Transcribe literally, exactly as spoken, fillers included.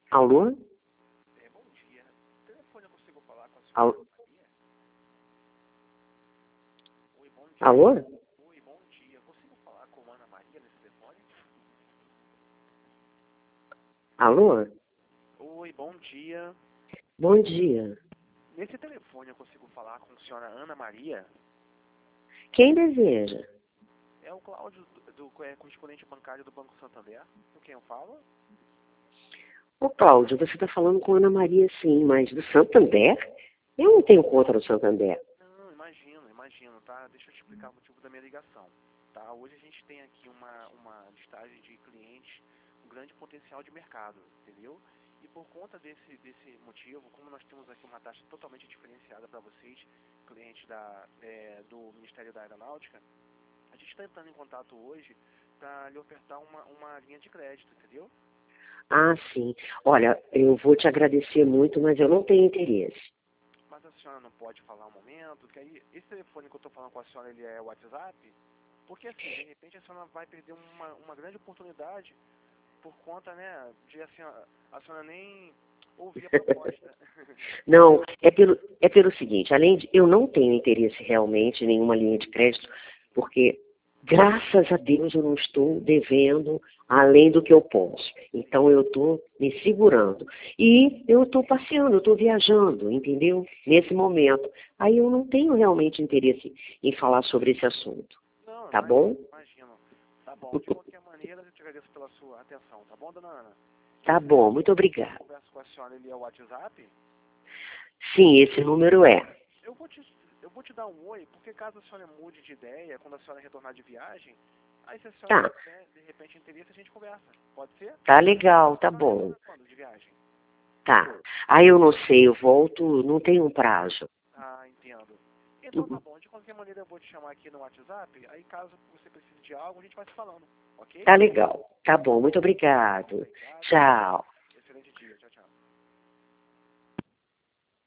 Alô? É, bom dia. O telefone eu consigo falar com a senhora Alô? Maria? Oi, bom dia. Alô? Oi, bom dia. Consigo falar com a Ana Maria nesse telefone? Alô? Oi, bom dia. Bom dia. Nesse telefone eu consigo falar com a senhora Ana Maria? Quem deseja? É o Cláudio, do, do é, correspondente bancário do Banco Santander, com quem eu falo? Ô, Cláudio, você está falando com Ana Maria, sim, mas do Santander? Eu não tenho conta no Santander. Não, imagino, imagino, tá? Deixa eu te explicar o motivo da minha ligação, tá? Hoje a gente tem aqui uma, uma listagem de clientes com grande potencial de mercado, entendeu? E por conta desse, desse motivo, como nós temos aqui uma taxa totalmente diferenciada para vocês, clientes da, é, do Ministério da Aeronáutica, a gente está entrando em contato hoje para lhe ofertar uma, uma linha de crédito, entendeu? Ah, sim. Olha, eu vou te agradecer muito, mas eu não tenho interesse. Mas a senhora não pode falar um momento, que aí esse telefone que eu estou falando com a senhora, ele é WhatsApp? Porque assim, de repente a senhora vai perder uma, uma grande oportunidade por conta, né, de assim, a, a senhora nem ouvir a proposta. Não, é pelo, é pelo seguinte, além de eu não tenho interesse realmente em nenhuma linha de crédito, porque graças a Deus eu não estou devendo além do que eu posso. Então eu estou me segurando. E eu estou passeando, eu estou viajando, entendeu? Nesse momento. Aí eu não tenho realmente interesse em falar sobre esse assunto. Não, Tá imagino, bom? imagino. Tá bom, de qualquer maneira eu te agradeço pela sua atenção, tá bom, dona Ana? Tá Esse bom, muito número que eu obrigada. converso com a senhora, ele é o WhatsApp? Sim, esse número é. Eu vou te, eu vou te dar um oi, porque caso a senhora mude de ideia, quando a senhora retornar de viagem, aí se a senhora Tá, tiver, de repente, interesse, a gente conversa. Pode ser? tá legal, tá A senhora bom. retorna quando de viagem? Tá. Aí eu não sei, eu volto, não tem um prazo. Ah, entendo. Então tá bom, de qualquer maneira eu vou te chamar aqui no WhatsApp, aí caso você precise de algo, a gente vai se falando, ok? Tá legal. Tá bom, muito obrigado. Obrigado. Tchau.